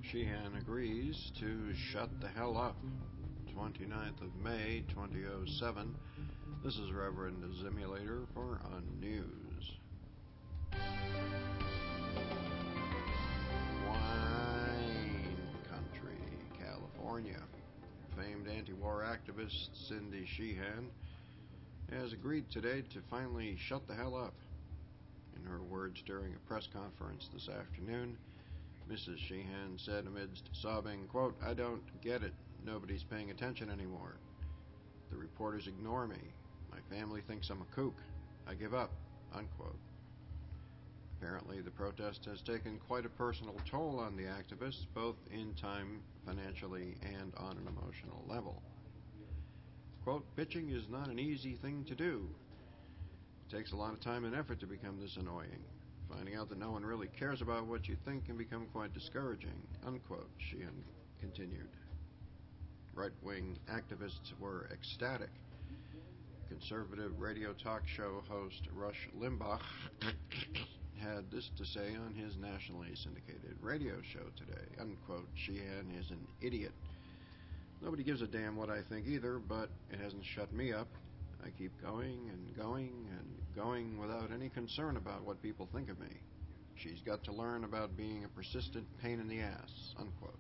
Sheehan agrees to shut the hell up. 29th of May, 2007. This is Reverend Zimulator for Unnews. Wine Country, California. Famed anti-war activist Cindy Sheehan has agreed today to finally shut the hell up. In her words during a press conference this afternoon, Mrs. Sheehan said amidst sobbing, quote, "I don't get it. Nobody's paying attention anymore. The reporters ignore me. My family thinks I'm a kook. I give up," unquote. Apparently, the protest has taken quite a personal toll on the activists, both in time, financially, and on an emotional level. Quote, "Bitching is not an easy thing to do. It takes a lot of time and effort to become this annoying. Finding out that no one really cares about what you think can become quite discouraging," unquote, Sheehan continued. Right-wing activists were ecstatic. Conservative radio talk show host Rush Limbaugh had this to say on his nationally syndicated radio show today, unquote, "Sheehan is an idiot. Nobody gives a damn what I think either, but it hasn't shut me up. I keep going and going and going without any concern about what people think of me. She's got to learn about being a persistent pain in the ass," unquote.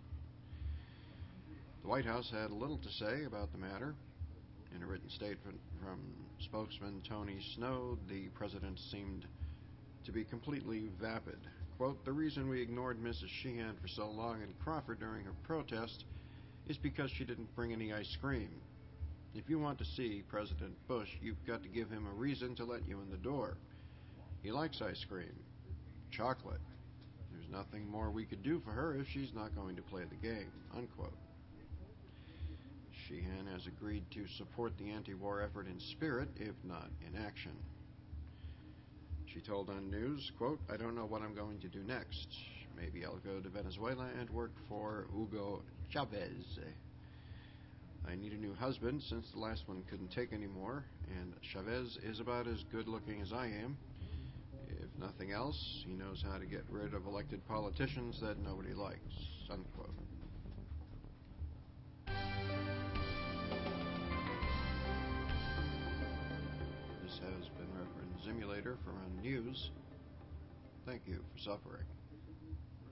The White House had little to say about the matter. In a written statement from spokesman Tony Snow, the president seemed to be completely vapid. Quote, "The reason we ignored Mrs. Sheehan for so long in Crawford during her protest is because she didn't bring any ice cream. If you want to see President Bush, you've got to give him a reason to let you in the door. He likes ice cream, chocolate. There's nothing more we could do for her if she's not going to play the game," unquote. Sheehan has agreed to support the anti-war effort in spirit, if not in action. She told Unnews, quote, "I don't know what I'm going to do next. Maybe I'll go to Venezuela and work for Hugo Chavez. I need a new husband since the last one couldn't take any more, and Chavez is about as good looking as I am. If nothing else, he knows how to get rid of elected politicians that nobody likes," unquote. This has been Reverend Zimulator for Unnews. Thank you for suffering.